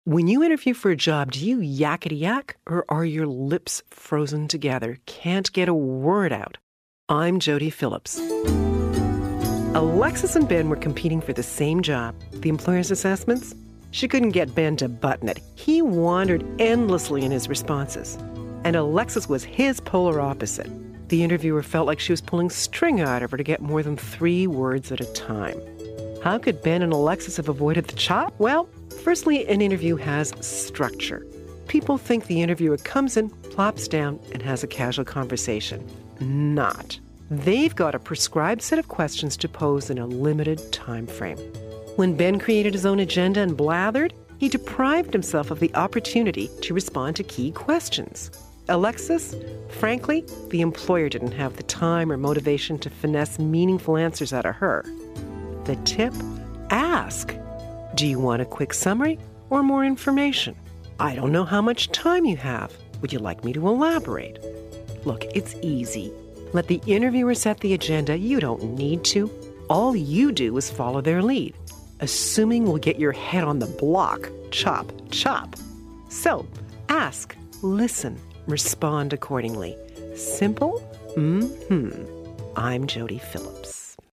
When you interview for a job, do you yakety-yak or are your lips frozen together? Can't get a word out. I'm Jody Phillips. Alexis and Ben were competing for the same job. The employer's assessments? She couldn't get Ben to button it. He wandered endlessly in his responses. And Alexis was his polar opposite. The interviewer felt like she was pulling string out of her to get more than 3 words at a time. How could Ben and Alexis have avoided the chop? Well, firstly, an interview has structure. People think the interviewer comes in, plops down, and has a casual conversation. Not. They've got a prescribed set of questions to pose in a limited time frame. When Ben created his own agenda and blathered, he deprived himself of the opportunity to respond to key questions. Alexis, frankly, the employer didn't have the time or motivation to finesse meaningful answers out of her. The tip? Ask. Do you want a quick summary or more information? I don't know how much time you have. Would you like me to elaborate? Look, it's easy. Let the interviewer set the agenda. You don't need to. All you do is follow their lead, assuming we'll get your head on the block. Chop, chop. So, ask, listen, respond accordingly. Simple? I'm Jody Phillips.